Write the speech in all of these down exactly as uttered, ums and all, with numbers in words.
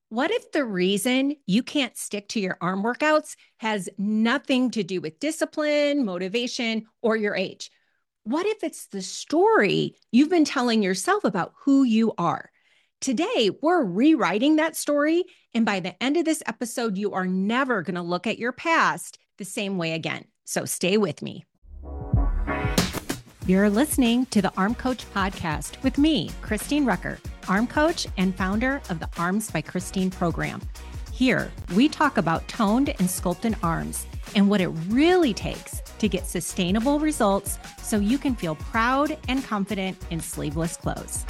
What if the reason you can't stick to your arm workouts has nothing to do with discipline, motivation, or your age? What if it's the story you've been telling yourself about who you are? Today, we're rewriting that story. And by the end of this episode, you are never going to look at your past the same way again. So stay with me. You're listening to the Arm Coach Podcast with me, Christine Rucker, Arm Coach and founder of the Arms by Christine program. Here, we talk about toned and sculpted arms and what it really takes to get sustainable results so you can feel proud and confident in sleeveless clothes.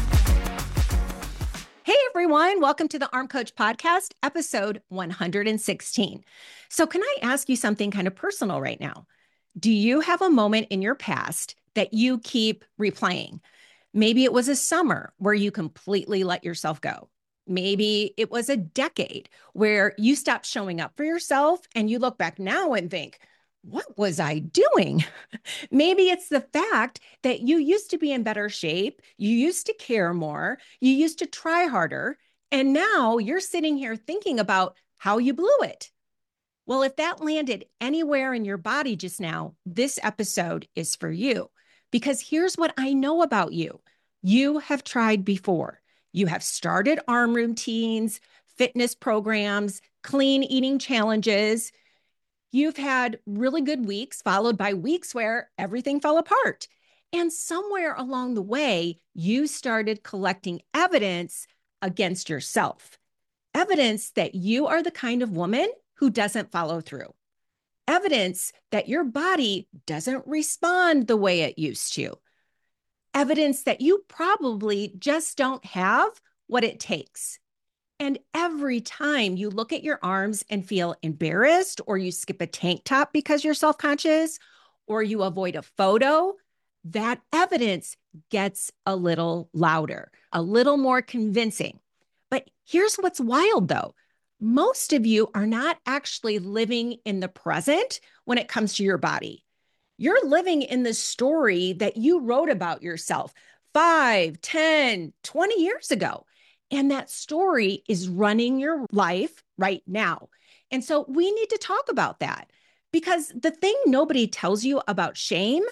Hey everyone, welcome to the Arm Coach Podcast, episode one hundred sixteen. So can I ask you something kind of personal right now? Do you have a moment in your past that you keep replaying? Maybe it was a summer where you completely let yourself go. Maybe it was a decade where you stopped showing up for yourself and you look back now and think, what was I doing? Maybe it's the fact that you used to be in better shape, you used to care more, you used to try harder, and now you're sitting here thinking about how you blew it. Well, if that landed anywhere in your body just now, this episode is for you. Because here's what I know about you. You have tried before. You have started arm routines, fitness programs, clean eating challenges. You've had really good weeks followed by weeks where everything fell apart. And somewhere along the way, you started collecting evidence against yourself. Evidence that you are the kind of woman who doesn't follow through. Evidence that your body doesn't respond the way it used to. Evidence that you probably just don't have what it takes. And every time you look at your arms and feel embarrassed, or you skip a tank top because you're self-conscious, or you avoid a photo, that evidence gets a little louder, a little more convincing. But here's what's wild though. Most of you are not actually living in the present when it comes to your body. You're living in the story that you wrote about yourself five, ten, twenty years ago. And that story is running your life right now. And so we need to talk about that, because the thing nobody tells you about shame,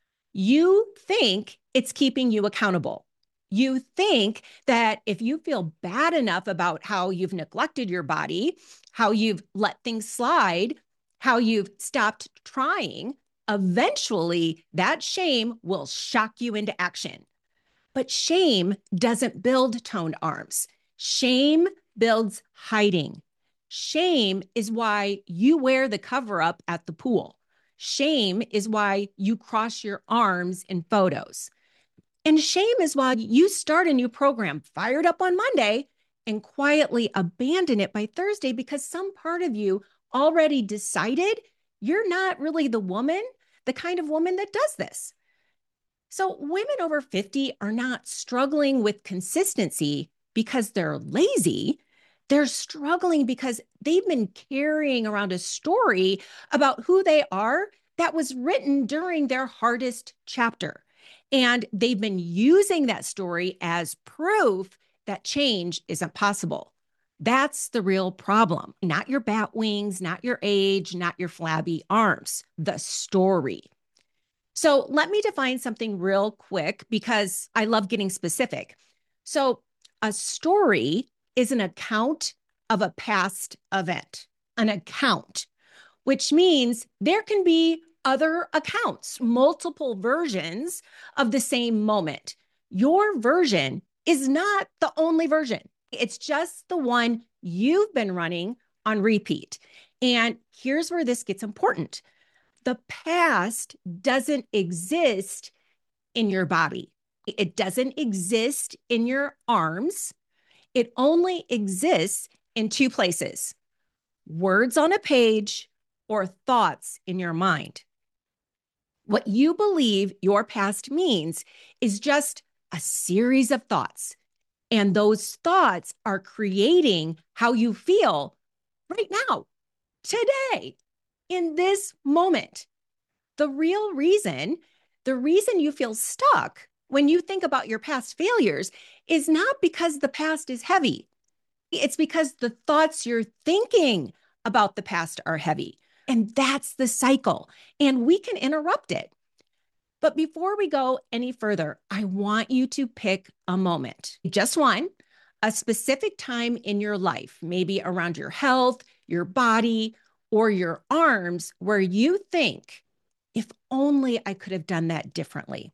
you think it's keeping you accountable. You think that if you feel bad enough about how you've neglected your body, how you've let things slide, how you've stopped trying, eventually that shame will shock you into action. But shame doesn't build toned arms. Shame builds hiding. Shame is why you wear the cover up at the pool. Shame is why you cross your arms in photos. And shame is why you start a new program fired up on Monday and quietly abandon it by Thursday, because some part of you already decided you're not really the woman, the kind of woman that does this. So women over fifty are not struggling with consistency because they're lazy. They're struggling because they've been carrying around a story about who they are that was written during their hardest chapter. And they've been using that story as proof that change isn't possible. That's the real problem. Not your bat wings, not your age, not your flabby arms, the story. So let me define something real quick, because I love getting specific. So a story is an account of a past event, an account, which means there can be other accounts, multiple versions of the same moment. Your version is not the only version. It's just the one you've been running on repeat. And here's where this gets important. The past doesn't exist in your body. It doesn't exist in your arms. It only exists in two places: words on a page or thoughts in your mind. What you believe your past means is just a series of thoughts. And those thoughts are creating how you feel right now, today, in this moment. The real reason, the reason you feel stuck when you think about your past failures is not because the past is heavy. It's because the thoughts you're thinking about the past are heavy. And that's the cycle. And we can interrupt it. But before we go any further, I want you to pick a moment, just one, a specific time in your life, maybe around your health, your body, or your arms, where you think, if only I could have done that differently.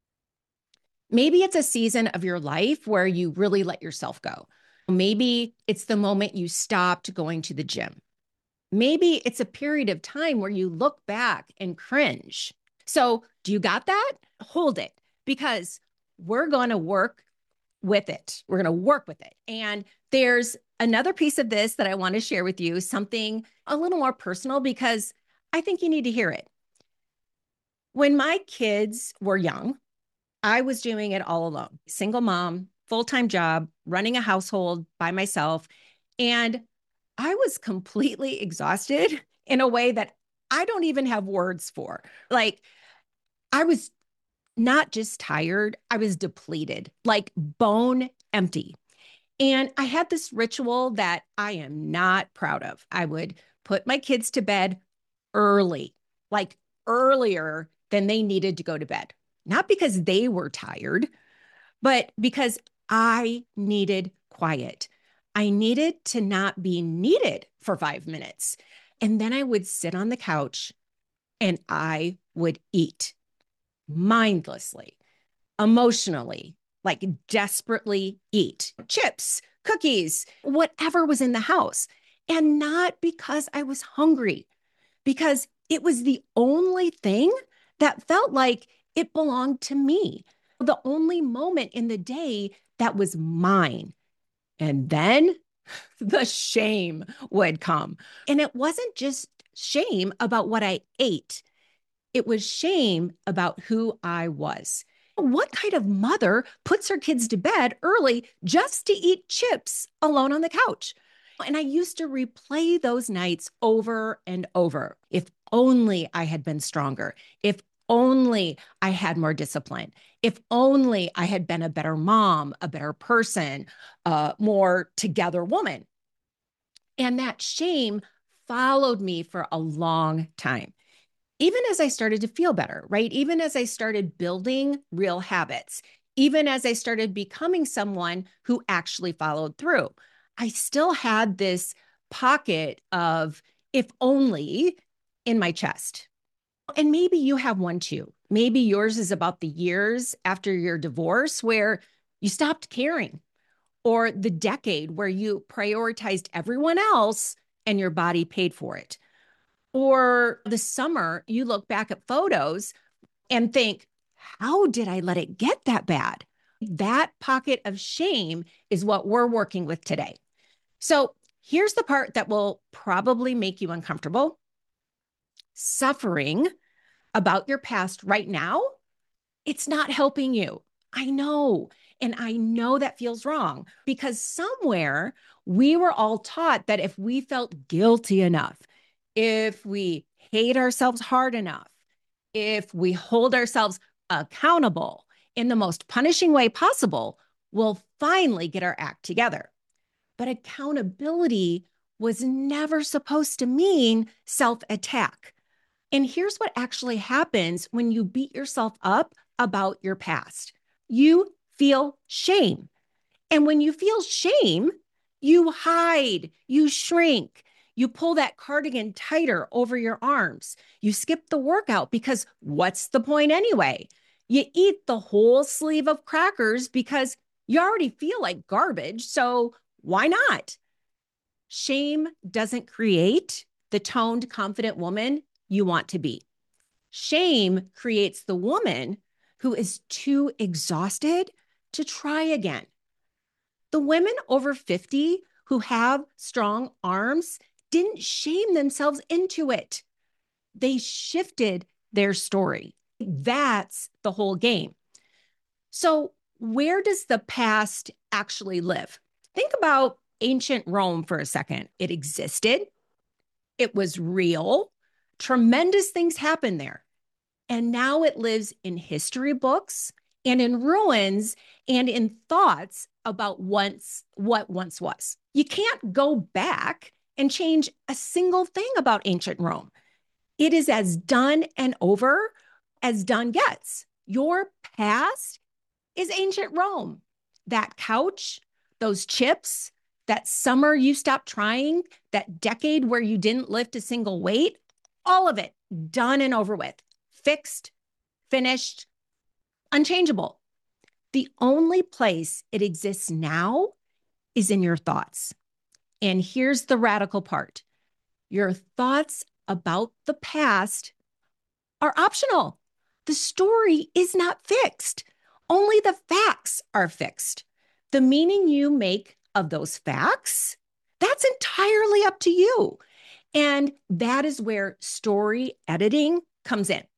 Maybe it's a season of your life where you really let yourself go. Maybe it's the moment you stopped going to the gym. Maybe it's a period of time where you look back and cringe. So, do you got that? Hold it, because we're going to work with it. We're going to work with it. And there's another piece of this that I want to share with you, something a little more personal, because I think you need to hear it. When my kids were young, I was doing it all alone. Single mom, full-time job, running a household by myself. And I was completely exhausted in a way that I don't even have words for. Like, I was not just tired, I was depleted, like bone empty. And I had this ritual that I am not proud of. I would put my kids to bed early, like earlier than they needed to go to bed. Not because they were tired, but because I needed quiet. I needed to not be needed for five minutes. And then I would sit on the couch and I would eat mindlessly, emotionally, like desperately eat chips, cookies, whatever was in the house. And not because I was hungry, because it was the only thing that felt like it belonged to me, the only moment in the day that was mine. And then the shame would come. And it wasn't just shame about what I ate, it was shame about who I was. What kind of mother puts her kids to bed early just to eat chips alone on the couch? And I used to replay those nights over and over. If only I had been stronger. If only I had more discipline. If only I had been a better mom, a better person, a more together woman. And that shame followed me for a long time. Even as I started to feel better, right? Even as I started building real habits, even as I started becoming someone who actually followed through, I still had this pocket of if only in my chest. And maybe you have one too. Maybe yours is about the years after your divorce where you stopped caring, or the decade where you prioritized everyone else and your body paid for it. Or the summer, you look back at photos and think, how did I let it get that bad? That pocket of shame is what we're working with today. So here's the part that will probably make you uncomfortable. Suffering about your past right now, it's not helping you. I know. And I know that feels wrong, because somewhere we were all taught that if we felt guilty enough, if we hate ourselves hard enough, if we hold ourselves accountable in the most punishing way possible, we'll finally get our act together. But accountability was never supposed to mean self-attack. And here's what actually happens when you beat yourself up about your past. You feel shame. And when you feel shame, you hide, you shrink, you pull that cardigan tighter over your arms. You skip the workout because what's the point anyway? You eat the whole sleeve of crackers because you already feel like garbage. So why not? Shame doesn't create the toned, confident woman you want to be. Shame creates the woman who is too exhausted to try again. The women over fifty who have strong arms didn't shame themselves into it. They shifted their story. That's the whole game. So, where does the past actually live? Think about ancient Rome for a second. It existed, it was real, tremendous things happened there. And now it lives in history books and in ruins and in thoughts about once what once was. You can't go back and change a single thing about ancient Rome. It is as done and over as done gets. Your past is ancient Rome. That couch, those chips, that summer you stopped trying, that decade where you didn't lift a single weight, all of it done and over with, fixed, finished, unchangeable. The only place it exists now is in your thoughts. And here's the radical part. Your thoughts about the past are optional. The story is not fixed. Only the facts are fixed. The meaning you make of those facts, that's entirely up to you. And that is where story editing comes in.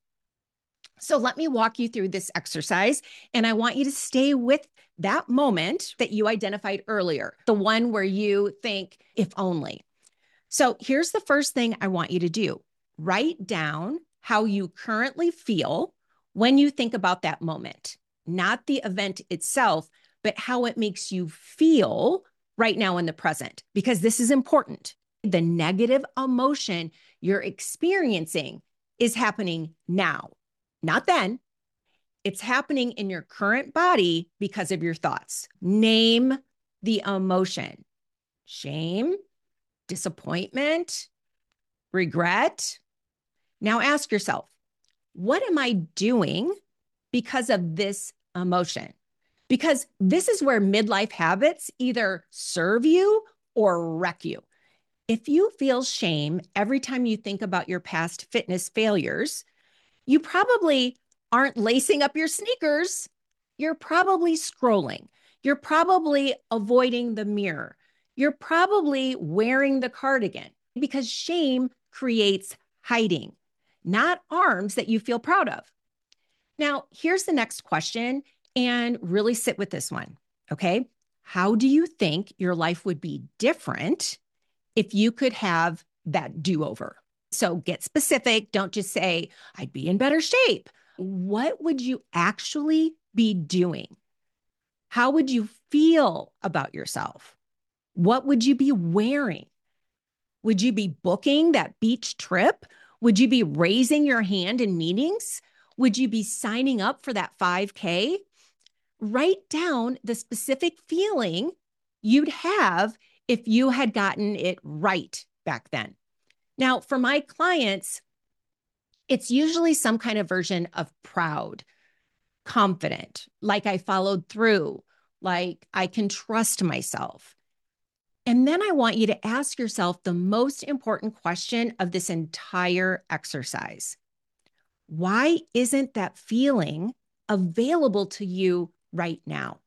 So let me walk you through this exercise, and I want you to stay with that moment that you identified earlier, the one where you think, if only. So here's the first thing I want you to do. Write down how you currently feel when you think about that moment, not the event itself, but how it makes you feel right now in the present, because this is important. The negative emotion you're experiencing is happening now, not then. It's happening in your current body because of your thoughts. Name the emotion: shame, disappointment, regret. Now ask yourself, what am I doing because of this emotion? Because this is where midlife habits either serve you or wreck you. If you feel shame every time you think about your past fitness failures, you probably aren't lacing up your sneakers. You're probably scrolling. You're probably avoiding the mirror. You're probably wearing the cardigan, because shame creates hiding, not arms that you feel proud of. Now, here's the next question, and really sit with this one, okay? How do you think your life would be different if you could have that do-over? So get specific. Don't just say, I'd be in better shape. What would you actually be doing? How would you feel about yourself? What would you be wearing? Would you be booking that beach trip? Would you be raising your hand in meetings? Would you be signing up for that five K? Write down the specific feeling you'd have if you had gotten it right back then. Now, for my clients, it's usually some kind of version of proud, confident, like I followed through, like I can trust myself. And then I want you to ask yourself the most important question of this entire exercise. Why isn't that feeling available to you right now?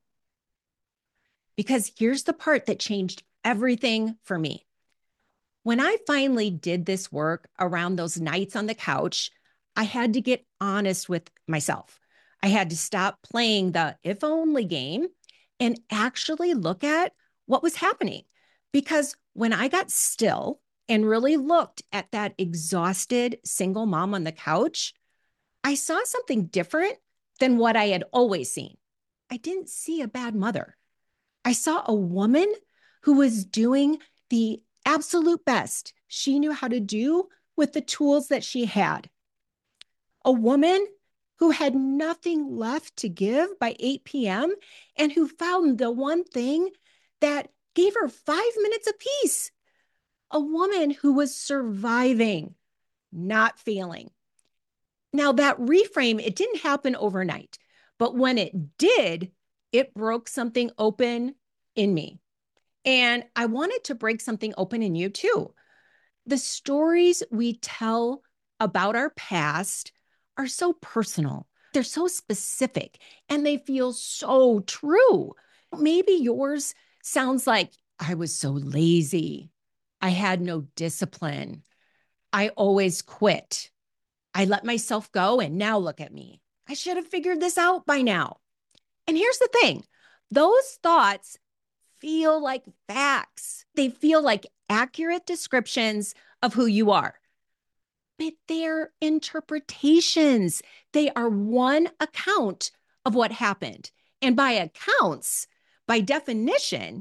Because here's the part that changed everything for me. When I finally did this work around those nights on the couch, I had to get honest with myself. I had to stop playing the if only game and actually look at what was happening. Because when I got still and really looked at that exhausted single mom on the couch, I saw something different than what I had always seen. I didn't see a bad mother. I saw a woman who was doing the absolute best she knew how to do with the tools that she had. A woman who had nothing left to give by eight p.m. and who found the one thing that gave her five minutes of peace. A woman who was surviving, not failing. Now, that reframe, it didn't happen overnight, but when it did, it broke something open in me. And I wanted to break something open in you too. The stories we tell about our past are so personal. They're so specific and they feel so true. Maybe yours sounds like, I was so lazy. I had no discipline. I always quit. I let myself go and now look at me. I should have figured this out by now. And here's the thing. Those thoughts feel like facts. They feel like accurate descriptions of who you are. But they're interpretations. They are one account of what happened. And by accounts, by definition,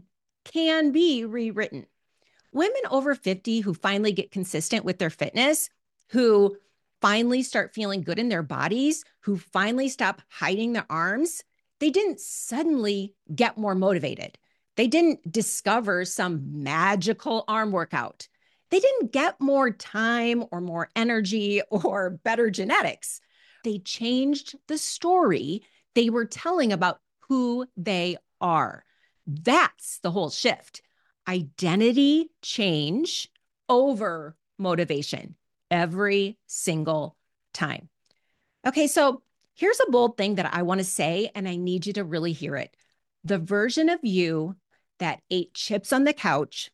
can be rewritten. Women over fifty who finally get consistent with their fitness, who finally start feeling good in their bodies, who finally stop hiding their arms, they didn't suddenly get more motivated. They didn't discover some magical arm workout. They didn't get more time or more energy or better genetics. They changed the story they were telling about who they are. That's the whole shift. Identity change over motivation every single time. Okay, so here's a bold thing that I want to say, and I need you to really hear it. The version of you that ate chips on the couch,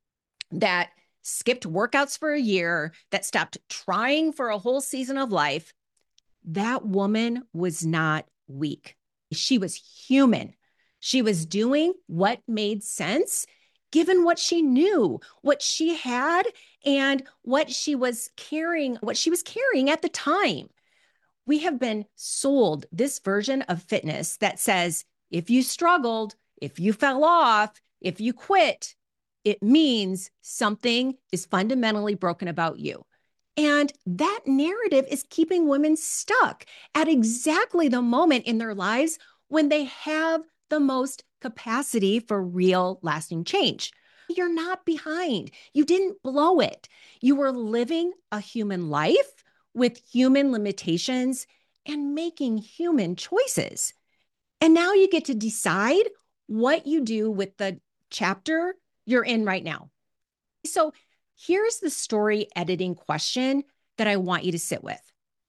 that skipped workouts for a year, that stopped trying for a whole season of life, that woman was not weak. She was human. She was doing what made sense given what she knew, what she had, and what she was carrying, what she was carrying at the time. We have been sold this version of fitness that says, if you struggled, if you fell off, if you quit, it means something is fundamentally broken about you. And that narrative is keeping women stuck at exactly the moment in their lives when they have the most capacity for real lasting change. You're not behind. You didn't blow it. You were living a human life with human limitations and making human choices. And now you get to decide what you do with the chapter you're in right now. So here's the story editing question that I want you to sit with.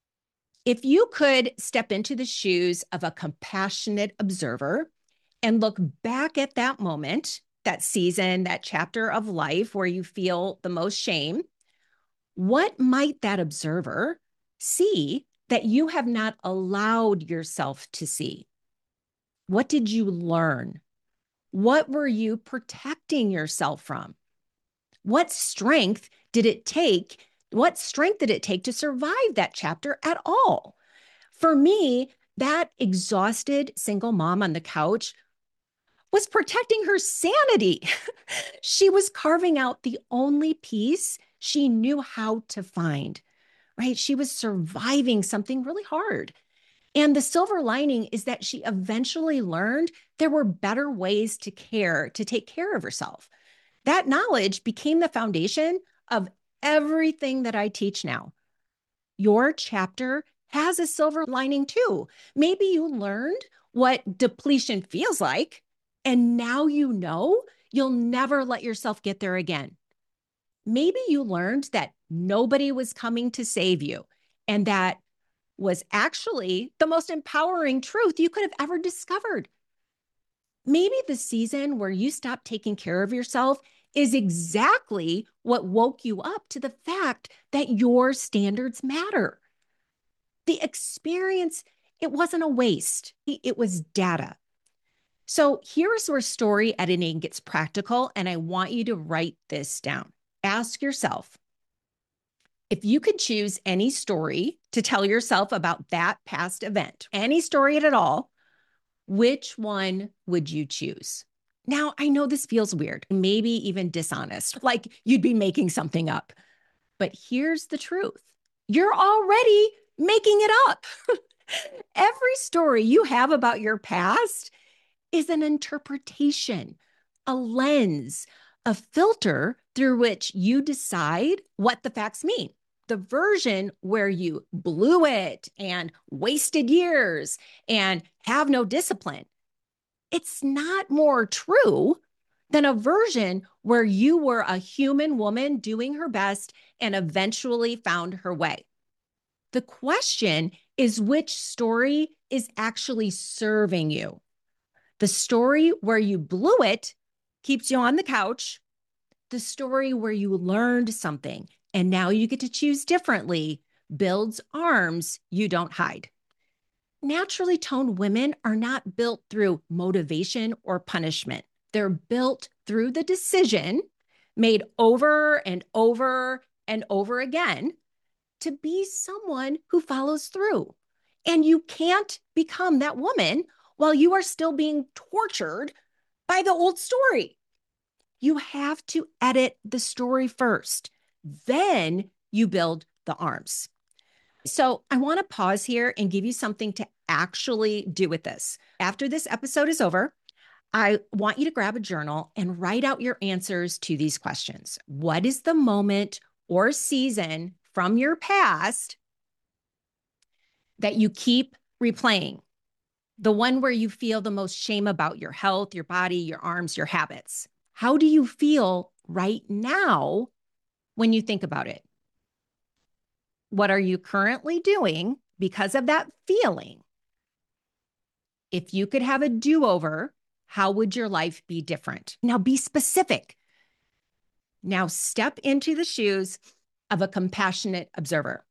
If you could step into the shoes of a compassionate observer and look back at that moment, that season, that chapter of life where you feel the most shame, what might that observer see that you have not allowed yourself to see? What did you learn? What were you protecting yourself from? What strength did it take? What strength did it take to survive that chapter at all? For me, that exhausted single mom on the couch was protecting her sanity. She was carving out the only peace she knew how to find, right? She was surviving something really hard. And the silver lining is that she eventually learned there were better ways to care, to take care of herself. That knowledge became the foundation of everything that I teach now. Your chapter has a silver lining too. Maybe you learned what depletion feels like, and now you know you'll never let yourself get there again. Maybe you learned that nobody was coming to save you, and that was actually the most empowering truth you could have ever discovered. Maybe the season where you stopped taking care of yourself is exactly what woke you up to the fact that your standards matter. The experience, it wasn't a waste, it was data. So here's where story editing gets practical, and I want you to write this down. Ask yourself, if you could choose any story to tell yourself about that past event, any story at all, which one would you choose? Now, I know this feels weird, maybe even dishonest, like you'd be making something up. But here's the truth. You're already making it up. Every story you have about your past is an interpretation, a lens, a filter through which you decide what the facts mean. The version where you blew it and wasted years and have no discipline, it's not more true than a version where you were a human woman doing her best and eventually found her way. The question is, which story is actually serving you? The story where you blew it keeps you on the couch. The story where you learned something and now you get to choose differently builds arms you don't hide. Naturally toned women are not built through motivation or punishment. They're built through the decision made over and over and over again to be someone who follows through. And you can't become that woman while you are still being tortured by the old story. You have to edit the story first. Then you build the arms. So I want to pause here and give you something to actually do with this. After this episode is over, I want you to grab a journal and write out your answers to these questions. What is the moment or season from your past that you keep replaying? The one where you feel the most shame about your health, your body, your arms, your habits. How do you feel right now when you think about it? What are you currently doing because of that feeling? If you could have a do-over, how would your life be different? Now be specific. Now step into the shoes of a compassionate observer.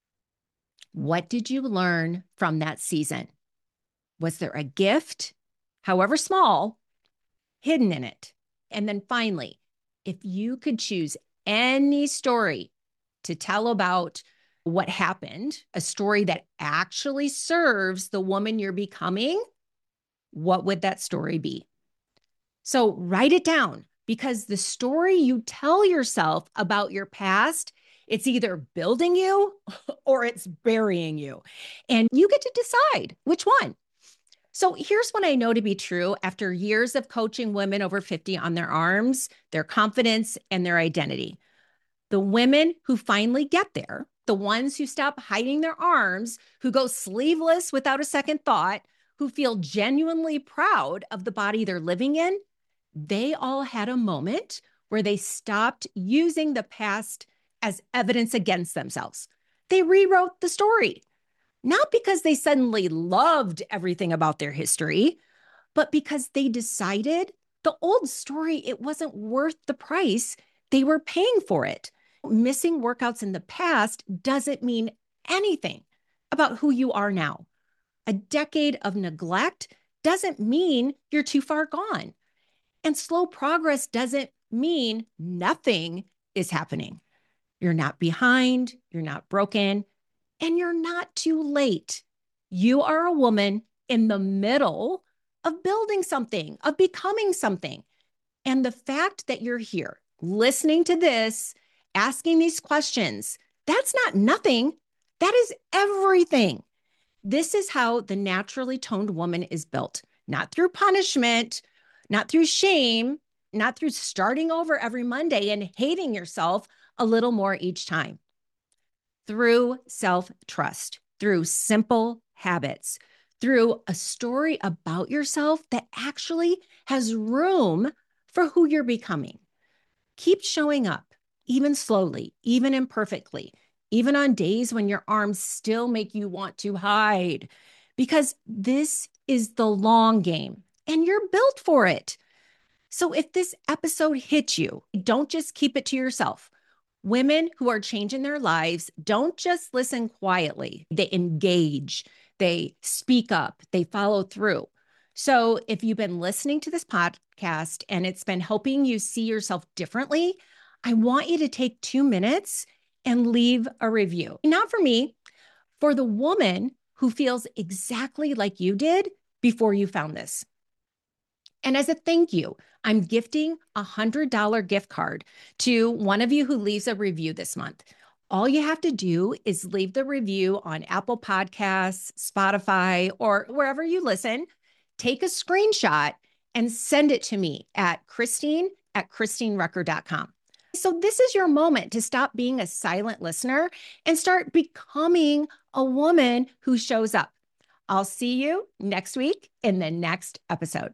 What did you learn from that season? Was there a gift, however small, hidden in it? And then finally, if you could choose any story to tell about what happened, a story that actually serves the woman you're becoming, what would that story be? So write it down, because the story you tell yourself about your past, it's either building you or it's burying you. And you get to decide which one. So here's what I know to be true after years of coaching women over fifty on their arms, their confidence, and their identity. The women who finally get there, the ones who stop hiding their arms, who go sleeveless without a second thought, who feel genuinely proud of the body they're living in, they all had a moment where they stopped using the past as evidence against themselves. They rewrote the story, not because they suddenly loved everything about their history, but because they decided the old story, it wasn't worth the price they were paying for it. Missing workouts in the past doesn't mean anything about who you are now. A decade of neglect doesn't mean you're too far gone. And slow progress doesn't mean nothing is happening. You're not behind, you're not broken, and you're not too late. You are a woman in the middle of building something, of becoming something. And the fact that you're here, listening to this, asking these questions, that's not nothing. That is everything. This is how the naturally toned woman is built, not through punishment, not through shame, not through starting over every Monday and hating yourself a little more each time. Through self-trust, through simple habits, through a story about yourself that actually has room for who you're becoming. Keep showing up, even slowly, even imperfectly, even on days when your arms still make you want to hide, because this is the long game and you're built for it. So if this episode hits you, don't just keep it to yourself. Women who are changing their lives don't just listen quietly. They engage, they speak up, they follow through. So if you've been listening to this podcast and it's been helping you see yourself differently, I want you to take two minutes and leave a review. Not for me, for the woman who feels exactly like you did before you found this. And as a thank you, I'm gifting a one hundred dollars gift card to one of you who leaves a review this month. All you have to do is leave the review on Apple Podcasts, Spotify, or wherever you listen. Take a screenshot and send it to me at Christine at Christine Rucker dot com. So this is your moment to stop being a silent listener and start becoming a woman who shows up. I'll see you next week in the next episode.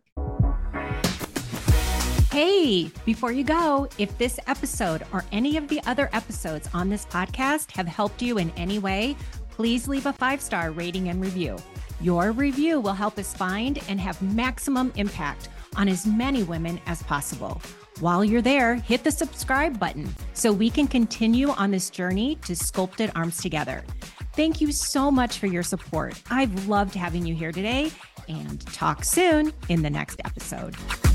Hey, before you go, if this episode or any of the other episodes on this podcast have helped you in any way, please leave a five-star rating and review. Your review will help us find and have maximum impact on as many women as possible. While you're there, hit the subscribe button so we can continue on this journey to sculpted arms together. Thank you so much for your support. I've loved having you here today, and talk soon in the next episode.